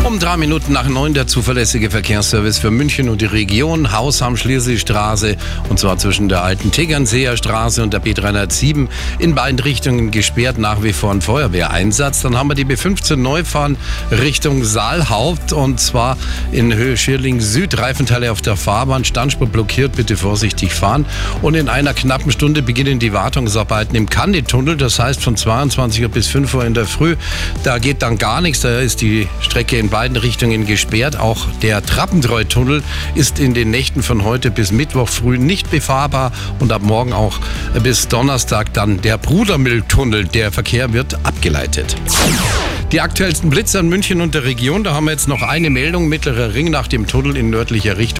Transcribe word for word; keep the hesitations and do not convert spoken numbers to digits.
Um drei Minuten nach neun der zuverlässige Verkehrsservice für München und die Region. Hausham Schliersee-Straße, und zwar zwischen der alten Tegernseer Straße und der B dreihundertsieben. In beiden Richtungen gesperrt, nach wie vor ein Feuerwehreinsatz. Dann haben wir die B fünfzehn Neufahren Richtung Saalhaupt, und zwar in Höhe Schierling Süd. Reifenteile auf der Fahrbahn, Standspur blockiert, bitte vorsichtig fahren. Und in einer knappen Stunde beginnen die Wartungsarbeiten im Kanditunnel. Das heißt von zweiundzwanzig Uhr bis fünf Uhr in der Früh. Da geht dann gar nichts, da ist die Strecke in beiden Richtungen gesperrt. Auch der Trappentreutunnel ist in den Nächten von heute bis Mittwoch früh nicht befahrbar und ab morgen auch bis Donnerstag dann der Brudermühltunnel. Der Verkehr wird abgeleitet. Die aktuellsten Blitze an München und der Region, da haben wir jetzt noch eine Meldung. Mittlerer Ring nach dem Tunnel in nördlicher Richtung.